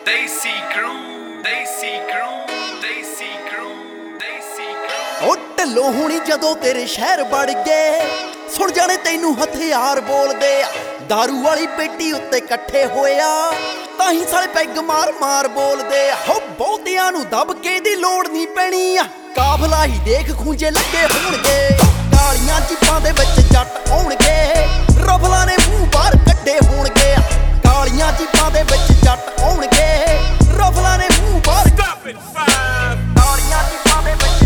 ਦੇਸੀ ਕਰੂ ਦੇਸੀ ਕਰੂ ਦੇਸੀ ਕਰੂ ਦੇਸੀ ਕਰੂ। ਉਹ ਢਿੱਲੋਂ ਹੁਣੀ ਜਦੋਂ ਤੇਰੇ ਸ਼ਹਿਰ ਵੜ ਗਏ ਸੁਣ ਜਾਣੇ ਤੈਨੂੰ ਹਥਿਆਰ ਬੋਲਦੇ ਆ। ਦਾਰੂ ਵਾਲੀ ਪੇਟੀ ਉੱਤੇ ਇਕੱਠੇ ਹੋਇਆ ਤਾਂ ਹੀ ਸਾਲੇ ਪੈਗ ਮਾਰ ਮਾਰ ਬੋਲਦੇ ਆ। ਹੋ ਬਹੁਤਿਆਂ ਨੂੰ ਦਬਕੇ ਦੀ ਲੋੜ ਨਹੀਂ ਪੈਣੀ ਆ। ਕਾਫਲਾ ਹੀ ਦੇਖ ਖੂੰਜੇ ਲੱਗੇ ਹੋਣਗੇ। ਕਾਲੀਆਂ ਚਿੱਪਾਂ ਦੇ ਵਿੱਚ ਜੱਟ ਆਉਣਗੇ। ਰਫਲਾਂ ਨੇ ਮੂੰਹ ਬਾਹਰ ਕੱਢੇ ਹੋਣਗੇ। ਕਾਲੀਆਂ ਚਿੱਪਾਂ ਦੇ ਵਿੱਚ ਜੱਟ ਆਉਣਗੇ। ਰਫਲਾਂ ਨੇ ਮੂੰਹ ਬਾਹਰ ਕਾਲੀਆਂ ਚਿੱਪਾਂ ਦੇ ਵਿੱਚ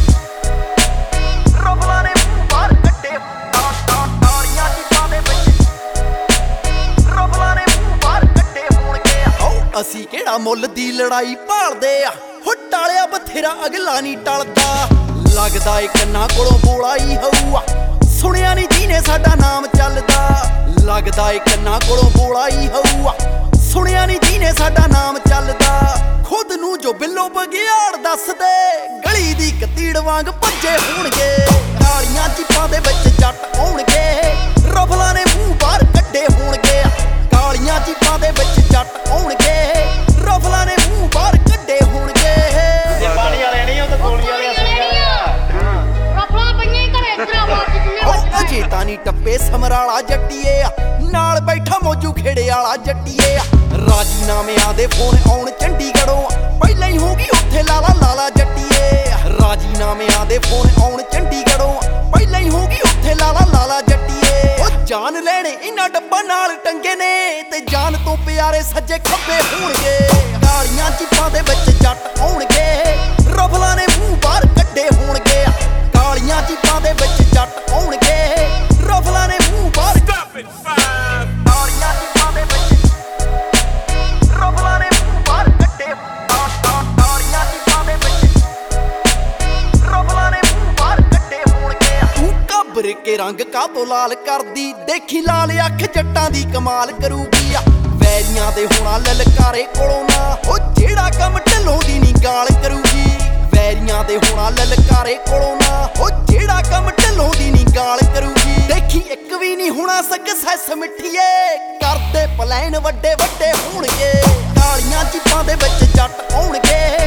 ਰਫਲਾਂ ਨੇ ਮੂੰਹ ਬਾਹਰ ਕੱਢੇ। ਕਾਲੀਆਂ ਚਿੱਪਾਂ ਦੇ ਵਿੱਚ ਰਫਲਾਂ ਨੇ ਮੂੰਹ ਬਾਹਰ ਕੱਢੇ ਹੋਣਗੇ। ਹੋ ਅਸੀਂ ਕਿਹੜਾ ਮੁੱਲ ਦੀ ਲੜਾਈ ਭਾਲਦੇ ਆ। ਹੋ ਟਾਲਿਆ ਬਥੇਰਾ ਅਗਲਾ ਨਹੀਂ ਟਲਦਾ। ਲੱਗਦਾ ਏ ਕੰਨਾਂ ਕੋਲੋਂ ਬੋਲਾ ਹੀ ਹੋਊਆ। ਸੁਣਿਆ ਨਹੀਂ ਜਿਹਨੇ ਸਾਡਾ ਨਾਮ ਚੱਲਦਾ। ਲੱਗਦਾ ਏ ਕੰਨਾਂ ਕੋਲੋਂ ਬੋਲਾ ਹੀ ਹੋਊਆ। ਸੁਣਿਆ ਨਹੀਂ ਜਿਹਨੇ ਸਾਡਾ ਨਾਮ ਚੱਲਦਾ। ਖੁਦ ਨੂੰ ਜੋ ਬਿੱਲੋ ਬਗਿਆੜ ਦੱਸਦੇ ਗਲੀ ਦੀ ਕਤੀੜ ਵਾਂਗ ਭੱਜੇ ਹੋਣਗੇ। ਕਾਲੀਆਂ ਚਿੱਪਾਂ ਦੇ ਵਿੱਚ ਜੱਟ ਆਉਣਗੇ। ਰਫਲਾਂ ਨੇ ਮੂੰਹ ਬਾਹਰ ਕੱਢੇ ਹੋਣਗੇ। ਕਾਲੀਆਂ ਚਿੱਪਾਂ ਦੇ ਵਿੱਚ ਜੱਟ ਆਉਣਗੇ। ਰਫਲਾਂ ਨੇ ਮੂੰਹ ਬਾਹਰ ਕੱਢੇ ਹੋਣਗੇ। ਜੇ ਪਾਣੀ ਵਾਲੇ ਨਹੀਂ ਉਹ ਤਾਂ ਗੋਲੀ ਵਾਲੇ ਰਫਲਾਂ ਪਈਆਂ ਹੀ ਘਰੇ ਇਤਰਾ ਉਹ ਅਜੇ ਤਾਂ ਨਹੀਂ ਟੱਪੇ ਸਮਰਾਲਾ ਜੱਟੀਏ ਆ। ਨਾਲ ਬੈਠਾ ਮੋਜੂ ਖੇੜੇ ਵਾਲਾ ਜੱਟੀਏ ਆ। ਰਾਜੀਨਾਮਿਆਂ ਦੇ ਫੋਨ ਆਉਣ ਚੰਡੀਗੜ੍ਹੋਂ ਪਹਿਲਾਂ ਹੀ ਹੋਗੀ ਉੱਥੇ ਲਾਲਾ ਲਾਲਾ ਜੱਟੀਏ। ਰਾਜੀਨਾਮਿਆਂ ਦੇ ਫੋਨ ਆਉਣ ਚੰਡੀਗੜ੍ਹੋਂ ਪਹਿਲਾਂ ਹੀ ਹੋਗੀ ਉੱਥੇ ਲਾਲਾ ਲਾਲਾ ਜੱਟੀਏ। ਉਹ ਜਾਨ ਲੈਣੇ ਇਹਨਾਂ ਡੱਬਾ ਨਾਲ ਟੰਗੇ ਨੇ ਤੇ ਜਾਨ ਤੋਂ ਪਿਆਰੇ ਸੱਜੇ ਖੱਬੇ ਹੋਣਗੇ। ਕਾਲੀਆਂ ਚਿੱਪਾਂ ਦੇ ਵਿੱਚ ਜੱਟ ਆਉਣਗੇ। ਰਫਲਾਂ ਨੇ ਮੂੰਹ ਬਾਹਰ ਕੱਢੇ ਹੋਣਗੇ। ਕਾਲੀਆਂ ਚਿੱਪਾਂ ਦੇ ਵਿੱਚ ਜੱਟ ਆਉਣਗੇ। ਰਫਲਾਂ ਨੇ ਮੂੰਹ ਬਾਹਰ ਕਾਲੀਆਂ ਚਿੱਪਾਂ ਦੇ ਵਿੱਚ ਰਫਲਾਂ ਨੇ ਮੂੰਹ ਬਾਹਰ ਕੱਢੇ। ਕਾਲੀਆਂ ਚਿੱਪਾਂ ਦੇ ਵਿੱਚ ਰਫਲਾਂ ਨੇ ਮੂੰਹ ਬਾਹਰ ਕੱਢੇ ਹੋਣਗੇ। ਤੂੰ ਘੱਬਰ ਕੇ ਰੰਗ ਕਾਤੋਂ ਲਾਲ ਕਰਦੀ ਦੇਖੀ ਲਾਲ ਅੱਖ ਜੱਟਾਂ ਦੀ ਕਮਾਲ ਕਰੂਗੀ ਆ। ਵੈਰੀਆਂ ਦੇ ਹੋਣਾ ਲਲਕਾਰੇ ਕੋਲੋਂ ਨਾ ਉਹ ਜਿਹੜਾ ਕੰਮ ਢਿੱਲੋਂ ਦੀ ਨਹੀਂ ਗਾਲ ਕਰੂਗੀ। ਵੈਰੀਆਂ ਦੇ ਹੋਣਾ ਲਲਕਾਰੇ ਕੋਲੋਂ ਨਾ ਉਹ ਜਿਹੜਾ ਕੰਮ ਢਿੱਲੋਂ ਦੀ ਨਹੀਂ ਗਾਲ ਕਰੂਗੀ। ਦੇਖੀ ਇੱਕ ਵੀ ਨਹੀਂ ਹੋਣਾ ਸਕਸੈਸ ਮਿੱਠੀਏ ਕਰਦੇ ਪਲਾਨ ਵੱਡੇ ਵੱਡੇ ਹੋਣਗੇ। ਕਾਲੀਆਂ ਚਿੱਪਾਂ ਦੇ ਵਿੱਚ ਜੱਟ ਆਉਣਗੇ।